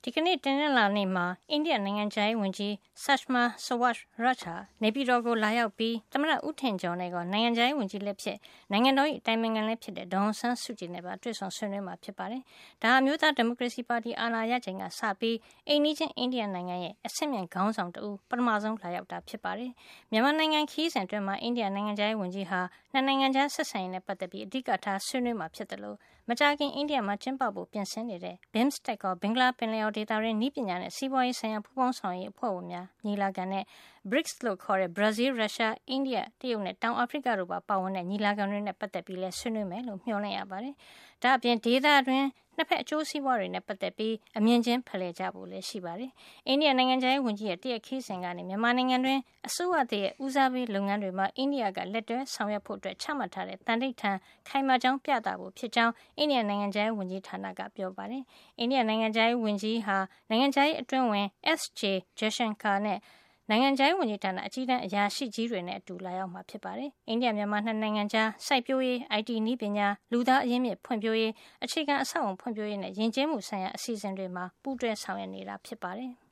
ဒီကနေ့တင်လာနေ့မှာအိန္ဒိယနိုင်ငံခြားရေးဝန်ကြီးဆာရှမာစဝတ်ရတ်ဟာနေပြည်တော်ကိုလာရောက်ပြီးသမ္မတဦးထင်ကျော်နဲ့ကနိုင်ငံခြားရေးဝန်ကြီးလည်းဖြစ်နိုင်ငံတော်၏အတိုင်ပင်ခံလည်းဖြစ်တဲ့ဒေါ်အောင်ဆန်းစုကြည်နဲ့ပါတွေ့ဆုံဆွေးနွေးမှာဖြစ်ပါတယ်။ဒါအမျိုးသားဒီမိုကရေစီပါတီအာဏာရချိန်ကစပြီးအိမ်နီးချင်းအိန္ဒိယနိုင်ငံရဲ့အဆင့်မြင့်ခေါင်းဆောင်တဦးပထမဆုံးလာရောက်တာဖြစ်ပါတယ်။မြန်မာနိုင်ငံခရီးစဉ်အတွင်းမှာအိန္ဒိယနိုင်ငံခြားရေးဝန်ကြီးဟာနှစ်နိုင်ငံကြားဆက်ဆံရေးနဲ့ပတ်သက်ပြီးအဓိကထားဆွေးနွေးမှာဖြစ်တယ်လို့မကြာခင်အိန္ဒိယမှာကျင်းပဖို့ပြင်ဆင်နေတဲ့ BIMSTEC ကဘင်္ဂလားပင်လယ်အော်ဒေသတွင်းနည်းပညာနဲ့စီးပွားရေးဆိုင်ရာပူးပေါင်းဆောင်ရွက်ရေးအဖွဲ့ဝင်များညီလာခံနဲ့ BRICS လို့ခေါ်တဲ့ဘရာဇီးရုရှားအိန္ဒိယတရုတ်နဲ့တောင်အာဖရိကတို့ပါဝင်တဲ့ညီလာခံတွေနဲ့ပတ်သက်ပြီးလည်းဆွေးနွေးမယ်လို့မျှော်လင့်ရပါတယ်။ဒါ့အပြင်ဒေသတွင်းနှစ်ဖက်အကျိုးစီးပွားတွေနဲ့ပတ်သက်ပြီးအမြင်ချင်းဖလှယ်ကြဖို့လည်းရှိပါတယ်။အိန္ဒိယနိုင်ငံခြားရေးဝန်ကြီးရဲ့တရက်ခီးစဉ်ကနေမြန်မာနိုင်ငံတွင်အစိုးရတရဲ့ဦးစားပေးလုပ်ငန်းတွေမှာအိန္ဒိယကလက်တွဲဆောင်ရွက်ဖို့အတွက်ချမှတ်ထားတဲ့တန်ဋိဌာန်ခိုင်မာကြောင်းပြသဖို့ဖြစ်ကြောင်းအိန္ဒိယနိုင်ငံခြားရေးဝန်ကြီးဌာနကပြောပါတယ်။အိန္ဒိယနိုင်ငံခြားရေးဝန်ကြီးဟာနိုင်ငံခြားရေးအတွင်းဝန် S.J. Jaishankar နဲ့နိုင်ငံခြားရေးဝန်ကြီးဌာနအကြီးတန်းအရာရှိကြီးတွေနဲ့အတူလာရောက်မှာဖြစ်ပါတယ်။အိန္ဒိယမြန်မာနှစ်နိုင်ငံကြားစိုက်ပျိုးရေး IT နည်းပညာလူသားအရင်းမြစ်ဖွံ့ဖြိုးရေးအခြေခံအဆောက်အအုံဖွံ့ဖြိုးရေးနဲ့ယဉ်ကျေးမှုဆိုင်ရာအစီအစဉ်တွေမှာပူးတွဲဆောင်ရွက်နေတာဖြစ်ပါတယ်။